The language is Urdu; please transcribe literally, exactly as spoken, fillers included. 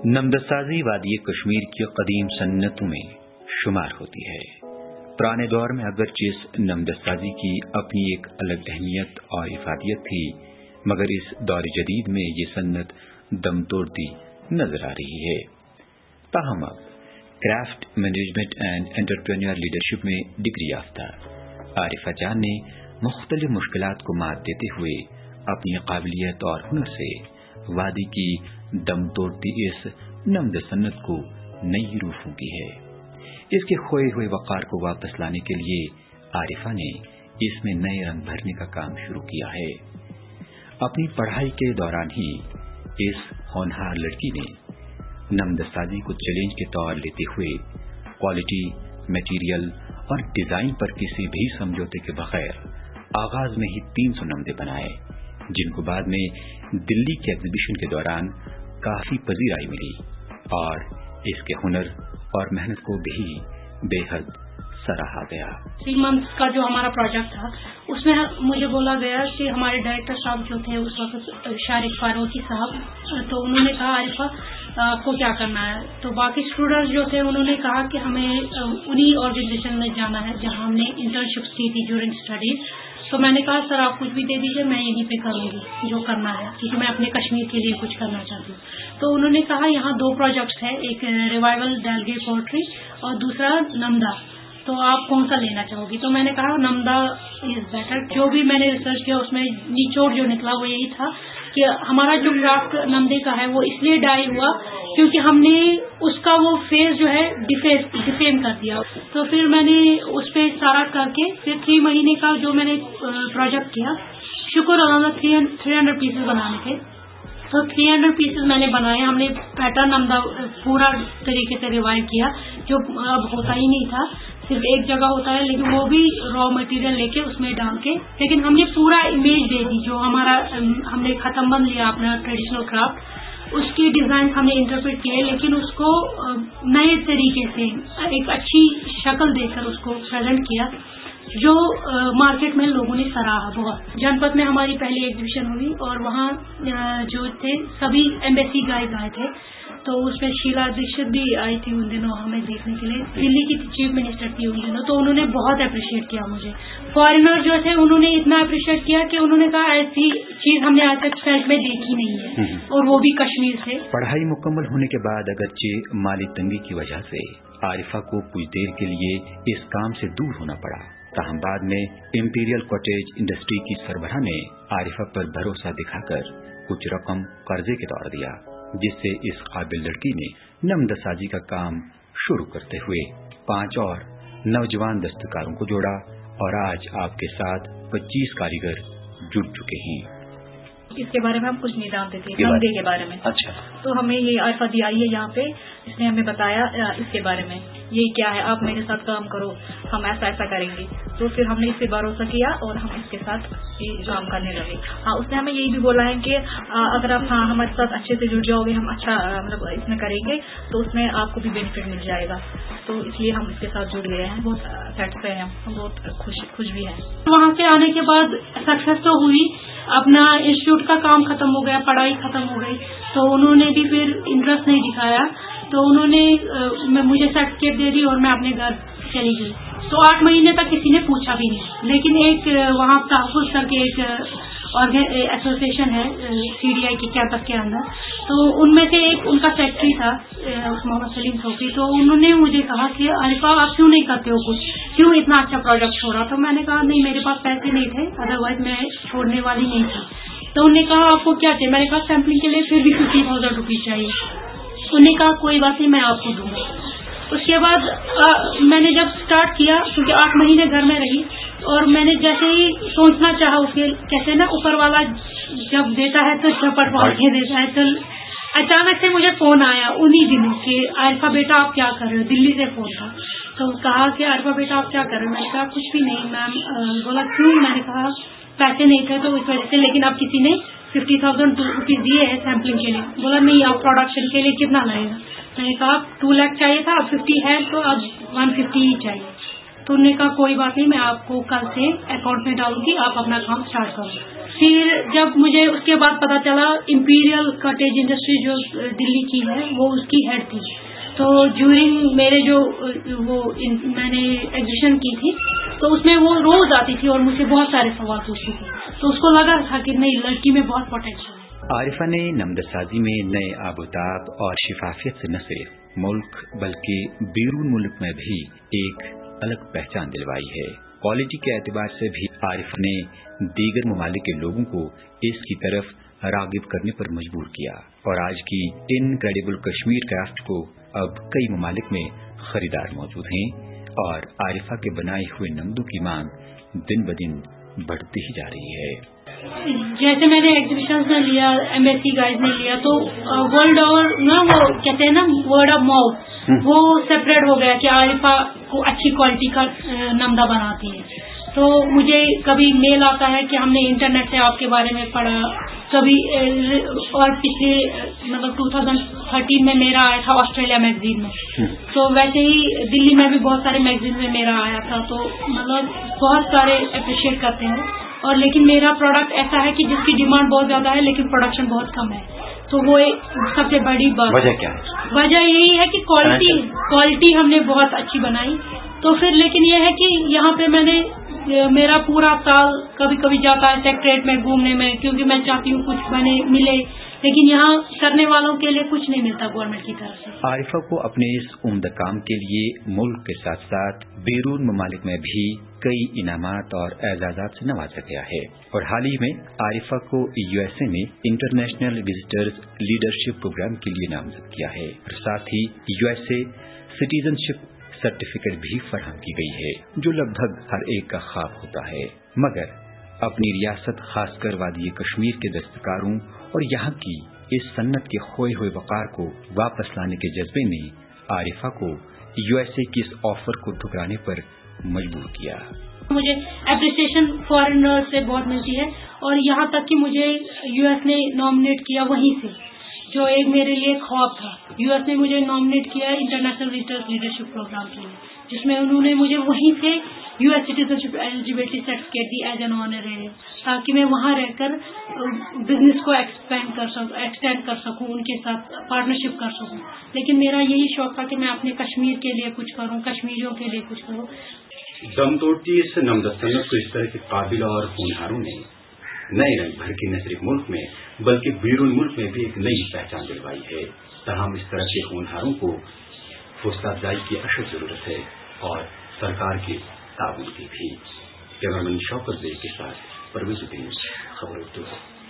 نمدسازی وادی کشمیر کی قدیم صنعتوں میں شمار ہوتی ہے۔ پرانے دور میں اگرچہ نمدسازی کی اپنی ایک الگ اہمیت اور افادیت تھی، مگر اس دور جدید میں یہ صنعت دم توڑتی نظر آ رہی ہے۔ تاہم اب craft management and entrepreneur leadership میں ڈگری یافتہ عارفہ جان نے مختلف مشکلات کو مات دیتے ہوئے اپنی قابلیت اور ہنر سے وادی کی دم توڑتی اس نمد صنعت کو نئی روح پھونکی ہے۔ اس کے کھوئے ہوئے وقار کو واپس لانے کے لیے عارفہ نے اس میں نئے رنگ بھرنے کا کام شروع کیا ہے۔ اپنی پڑھائی کے دوران ہی اس ہونہار لڑکی نے نمدسازی کو چیلنج کے طور لیتے ہوئے کوالٹی، میٹیریل اور ڈیزائن پر کسی بھی سمجھوتے کے بغیر آغاز میں ہی تین سو نمدے بنائے، جن کو بعد میں دلی کے ایگزیبیشن کے دوران کافی پذیرائی ملی اور اس کے ہنر اور محنت کو بھی بے حد سراہا گیا۔ تھری منتھس کا جو ہمارا پروجیکٹ تھا اس میں مجھے بولا گیا کہ ہمارے ڈائریکٹر صاحب جو تھے اس وقت شارق فاروقی صاحب، تو انہوں نے کہا عارفہ آپ کو کیا کرنا ہے؟ تو باقی اسٹوڈنٹس جو تھے انہوں نے کہا کہ ہمیں انہی آرگنائزیشن میں جانا ہے جہاں ہم نے انٹرنشپ کی تھی ڈیورنگ اسٹڈیز۔ تو میں نے کہا سر آپ کچھ بھی دے دیجیے، میں یہیں پہ کروں گی جو کرنا ہے، کیونکہ میں اپنے کشمیر کے لیے کچھ کرنا چاہتی ہوں۔ تو انہوں نے کہا یہاں دو پروجیکٹس ہیں، ایک ریوائول ڈیلگے پوٹری اور دوسرا نمدا، تو آپ کون سا لینا چاہو گی؟ تو میں نے کہا نمدا از بیٹر۔ جو بھی میں نے ریسرچ کیا اس میں نچوڑ جو نکلا وہ یہی تھا کہ ہمارا جو کرافٹ نمدے کا ہے وہ اس لیے ڈائی ہوا کیونکہ ہم نے اس کا وہ فیس جو ہے ڈیفیم کر دیا۔ تو پھر میں نے اس پہ سارا کر کے پھر تھری مہینے کا جو میں نے پروجیکٹ کیا، شکر اللہ تھری ہنڈریڈ پیسز بنانے تھے، تو تھری ہنڈریڈ پیسز میں نے بنائے۔ ہم نے پیٹرن نمدا پورا طریقے سے ریوائو کیا جو اب ہوتا ہی نہیں تھا، صرف ایک جگہ ہوتا ہے، لیکن وہ بھی را مٹیریل لے کے اس میں ڈال کے، لیکن ہم نے پورا امیج دے دی جو ہمارا ہم نے ختم بند لیا اپنا ٹریڈیشنل کرافٹ، اس کی ڈیزائن ہم نے انٹرپریٹ کیے، لیکن اس کو نئے طریقے سے ایک اچھی شکل دے کر اس کو پریزنٹ کیا جو مارکیٹ میں لوگوں نے سراہا بہت۔ جنپت میں ہماری پہلی ایگزیبیشن ہوئی اور وہاں جو تھے سبھی ایمبیسی گائز آئے تھے، تو اس میں شیلا دیکشت بھی آئی تھی ان دنوں ہمیں دیکھنے کے لیے، دلی کی چیف منسٹر تھی ان دنوں، تو انہوں نے بہت اپریشیٹ کیا مجھے۔ فارینر جو تھے انہوں نے اتنا اپریشیٹ کیا کہ انہوں نے کہا ایسی چیز ہم نے آج تک فیلڈ میں دیکھی نہیں ہے، اور وہ بھی کشمیر سے۔ پڑھائی مکمل ہونے کے بعد اگرچہ مالی تنگی کی وجہ سے عارفہ کو کچھ دیر کے لیے اس کام سے دور ہونا پڑا، تاہم بعد میں امپیریل کوٹیج انڈسٹری کی سربراہ نے عارفہ پر بھروسہ دکھا کر کچھ رقم قرضے کے طور دیا، جس سے اس قابل لڑکی نے نمدسازی کا کام شروع کرتے ہوئے پانچ اور نوجوان دستکاروں کو جوڑا، اور آج آپ کے ساتھ پچیس کاریگر جڑ چکے ہیں۔ اس کے بارے میں ہم کچھ نہیں جانتے تھے، نمدے کے بارے میں۔ اچھا، تو ہمیں یہ عارفہ دی آئی ہے یہاں پہ، اس نے ہمیں بتایا اس کے بارے میں، یہ کیا ہے، آپ میرے ساتھ کام کرو، ہم ایسا ایسا کریں گے۔ تو پھر ہم نے اس پہ بھروسہ کیا اور ہم اس کے ساتھ یہ کام کرنے لگے۔ ہاں، اس نے ہمیں یہی بھی بولا ہے کہ اگر آپ ہاں ہمارے ساتھ اچھے سے جڑ جاؤ گے، ہم اچھا مطلب اس میں کریں گے تو اس میں آپ کو بھی بینیفٹ مل جائے گا، تو اس لیے ہم اس کے ساتھ جڑ گئے ہیں، بہت سیٹسفائی ہیں، ہم بہت خوش خوش بھی ہیں۔ وہاں سے آنے کے بعد سکسیس تو ہوئی، اپنا انسٹیٹیوٹ کا کام ختم ہو گیا، پڑھائی ختم ہو گئی، تو انہوں نے بھی پھر انٹرسٹ نہیں دکھایا، تو انہوں نے مجھے سرٹیفکیٹ دے دی اور میں اپنے گھر چلی گئی۔ تو آٹھ مہینے تک کسی نے پوچھا بھی نہیں، لیکن ایک وہاں تحفظ کر کے ایک ایسوسیشن ہے سی ڈی آئی کے کیمپس کے اندر، تو ان میں سے ایک ان کا سیکرٹری تھا محمد سلیم صوفی، تو انہوں نے مجھے کہا کہ عارفہ آپ کیوں نہیں کرتے ہو کچھ، کیوں اتنا اچھا پروجیکٹ چھوڑا؟ تو میں نے کہا نہیں، میرے پاس پیسے نہیں تھے، ادروائز میں چھوڑنے والی نہیں تھی۔ تو انہوں نے کہا آپ کو کیا چاہیے؟ میں نے کہا سیمپلنگ کے لیے پھر بھی ففٹی تھاؤزینڈ روپیز چاہیے۔ انہوں نے کہا کوئی بات نہیں، میں آپ کو دوں گا۔ اس کے بعد میں نے جب اسٹارٹ کیا، کیونکہ آٹھ مہینے گھر میں رہی، اور میں نے جیسے ہی سوچنا چاہا، اس کے کہتے ہیں نا اوپر والا جب دیتا ہے تو چپٹ مار کے دیتا ہے، تو اچانک سے مجھے فون آیا انہی دنوں کہ عارفہ بیٹا آپ کیا کر رہے ہو، دلی سے فون تھا، تو کہا کہ عارفہ بیٹا آپ کیا کر رہے ہو؟ میں نے کہا کچھ بھی نہیں میم۔ بولا کیوں؟ میں نے کہا پیسے نہیں تھے تو اس وجہ سے، لیکن اب کسی نے ففٹی تھاؤزینڈ روپیز دیے ہیں سیمپلنگ کے لیے۔ بولا نہیں، آپ پروڈکشن کے لیے کتنا لگے گا؟ میں نے کہا ٹو لاکھ چاہیے تھا، اب ففٹی ہے تو اب ون ففٹی ہی چاہیے۔ تو انہوں نے کہا کوئی بات نہیں، میں آپ کو کل سے اکاؤنٹ میں ڈالوں گی، آپ اپنا کام اسٹارٹ کرو۔ پھر جب مجھے اس کے بعد پتا چلا امپیریل کاٹیج انڈسٹری جو دلی کی ہے وہ اس کی ہیڈ تھی، تو جورنگ میرے جو وہ میں نے ایگزیبیشن کی تھی تو اس میں وہ روز آتی تھی اور مجھ سے بہت سارے سوال پوچھتی تھی، تو اس کو لگا تھا کہ نہیں، لڑکی میں بہت پوٹینشیل ہے۔ عارفہ نے نمدسازی میں نئے آب و تاب اور شفافیت سے نہ صرف ملک بلکہ بیرون ملک میں بھی ایک الگ پہچان دلوائی ہے۔ کوالٹی کے اعتبار سے بھی عارفہ نے دیگر ممالک کے لوگوں کو اس کی طرف راغب کرنے پر مجبور کیا، اور آج کی انکریڈیبل کشمیر کرافٹ کو اب کئی ممالک میں خریدار موجود ہیں، اور عارفہ کے بنائے ہوئے نمدوں کی مانگ دن بدن بڑھتی ہی جا رہی ہے۔ جیسے میں نے ایگزیبیشن میں لیا، ایمبیسی گائز نے لیا، تو ورلڈ اور نا وہ کہتے ہیں نا ورڈ آف ماؤتھ وہ سیپریٹ ہو گیا کہ عارفہ کو اچھی کوالٹی کا نمدہ بناتی ہے۔ تو مجھے کبھی میل آتا ہے کہ ہم نے انٹرنیٹ سے آپ کے بارے میں پڑھا، کبھی اور پچھلے مطلب ٹو تھاؤزینڈ تھرٹین میں میرا آیا تھا آسٹریلیا میگزین میں، تو ویسے ہی دلی میں بھی بہت سارے میگزین میں میرا آیا تھا، تو مطلب بہت سارے اپریشیٹ کرتے ہیں، اور لیکن میرا پروڈکٹ ایسا ہے کہ جس کی ڈیمانڈ بہت زیادہ ہے لیکن پروڈکشن بہت کم ہے، تو وہ ایک سب سے بڑی بات وجہ کیا ہے؟ وجہ یہی ہے کہ کوالٹی کوالٹی ہم نے بہت اچھی بنائی، تو پھر لیکن یہ ہے کہ یہاں پہ میں نے میرا پورا سال کبھی کبھی جاتا ہے سیکٹریٹ میں گھومنے میں، کیونکہ میں چاہتی ہوں کچھ بنے ملے، لیکن یہاں کرنے والوں کے لیے کچھ نہیں ملتا گورنمنٹ کی طرف سے۔ عارفہ کو اپنے اس عمدہ کام کے لیے ملک کے ساتھ ساتھ بیرون ممالک میں بھی کئی انعامات اور اعزازات سے نوازا گیا ہے، اور حال ہی میں عارفہ کو یو ایس اے میں انٹرنیشنل وزٹرز لیڈرشپ پروگرام کے لیے نامزد کیا ہے، اور ساتھ ہی U S A citizenship certificate بھی فراہم کی گئی ہے، جو لگ بھگ ہر ایک کا خواب ہوتا ہے، مگر اپنی ریاست خاص کر وادی کشمیر کے دستکاروں اور یہاں کی اس صنعت کے کھوئے ہوئے وقار کو واپس لانے کے جذبے نے عارفہ کو یو ایس اے کی اس آفر کو ٹھکرانے پر مجبور کیا۔ مجھے اپریسیشن فارنر سے بہت ملتی ہے، اور یہاں تک کہ مجھے یو ایس نے نامنیٹ کیا وہیں سے، جو ایک میرے لیے خواب تھا۔ یو ایس نے مجھے نامنیٹ کیا انٹرنیشنل وزٹرز لیڈرشپ پروگرام کے لیے، جس میں انہوں نے مجھے وہیں سے U S citizenship eligibility certificate دی ایز این آنرری، تاکہ میں وہاں رہ کر بزنس کو ایکسپینڈ کر سکوں ایکسٹینڈ کر سکوں ان کے ساتھ پارٹنرشپ کر سکوں۔ لیکن میرا یہی شوق تھا کہ میں اپنے کشمیر کے لیے کچھ کروں، کشمیریوں کے لیے کچھ کروں۔ دم توڑتی اس نمدہ صنعت کو اس طرح کے قابل اور ہونہاروں نے نئے رنگ بھر کے نہ صرف ملک میں بلکہ بیرون ملک میں بھی ایک نئی پہچان دلوائی ہے۔ تاہم اس طرح کے ہونہاروں کو حوصلہ افزائی کی اشد ضرورت ہے، اور سرکار کے تعاون کی بھی۔ کیمرہ مین شوکت زئی کے ساتھ پرویز الدین، خبر اردو۔